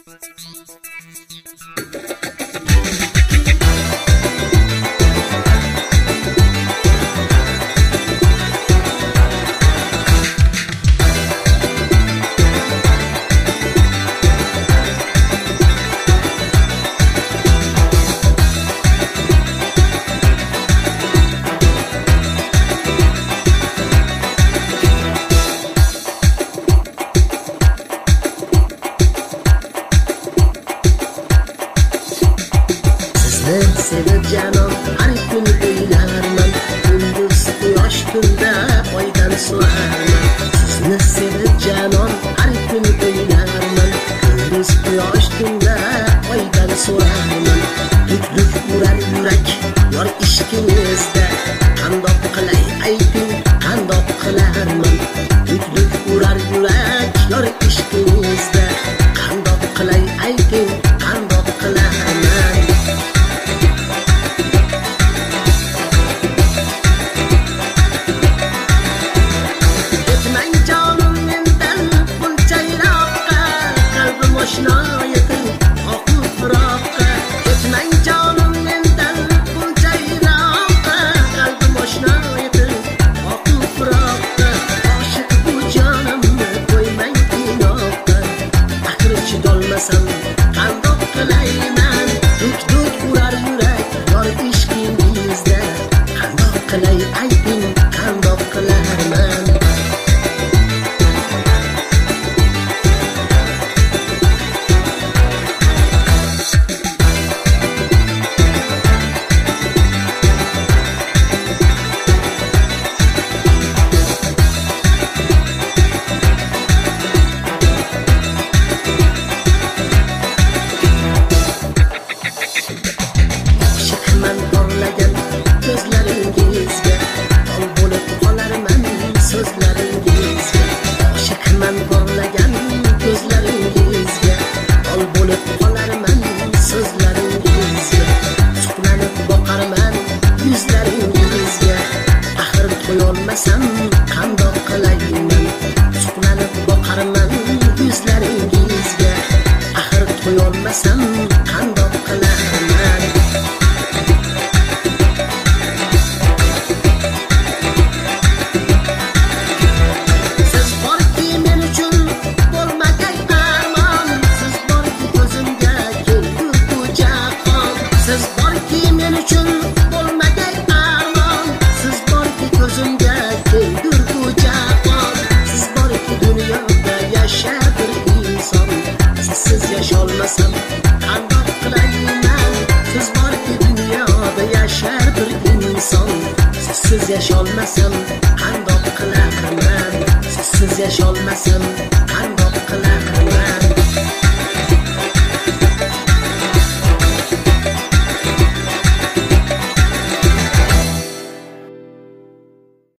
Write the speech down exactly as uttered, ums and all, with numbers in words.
Sevib canon har kun o'ylarman, kunduz quyosh tunda oydan so'rarman. Sizni sevib canon har kun o'ylarman, kunduz quyosh tunda oydan so'rarman. Duk-duk urar yurak yor ishqingizda, qandoq qilay ayting, qandoq qilarman. Duk-duk urar yurak yor ishqingizda, qandoq qilay ayting, qandoq qilarman. Qandoq qilayman, duk-duk urar yurak yor ishqingizda, qandoq qilay ayting, qandoq qilarman. Ko'zlaringizga tol bo'lib qolarman, so'zlaringizga oshiqman. Porlagan ko'zlaringizga tol bo'lib qolarman, so'zlaringizga suqlanib boqarman, yuzlaringizga axir qo'yolmasam qandoq qilayman. Suqlanib boqarman, yuzlaringizga axir qo'yolmasam qandoq qilarman. Siz borki men uchun bo'lmagay armon, siz borki ko'zimga kelgurgu jahon, siz borki dunyoda yashar bir inson, sizsiz yasholmasam qandoq qilayman. Siz borki dunyoda yashar bir inson, sizsiz yasholmasam qandoq qilarman. Sizsiz yasholmasam qandoq qilarman.